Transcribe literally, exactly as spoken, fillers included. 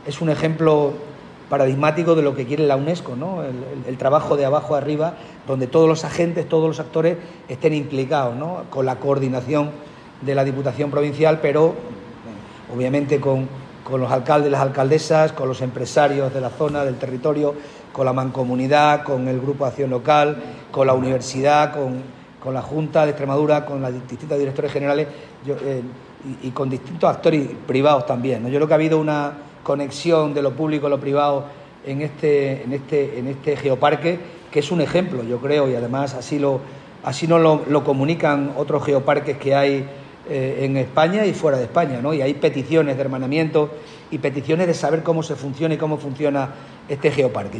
es un ejemplo paradigmático de lo que quiere la UNESCO, ¿no? El, el, el trabajo de abajo a arriba, donde todos los agentes, todos los actores estén implicados, ¿no? Con la coordinación de la Diputación Provincial, pero obviamente con, con los alcaldes, las alcaldesas, con los empresarios de la zona, del territorio, con la mancomunidad, con el Grupo de Acción Local, con la universidad, con, con la Junta de Extremadura, con las distintas directores generales yo, eh, y, y con distintos actores privados también, ¿no? Yo creo que ha habido una conexión de lo público y lo privado en este, en este, en este geoparque, que es un ejemplo, yo creo, y además así lo así nos lo, lo comunican otros geoparques que hay eh, en España y fuera de España, ¿no? Y hay peticiones de hermanamiento y peticiones de saber cómo se funciona y cómo funciona este geoparque.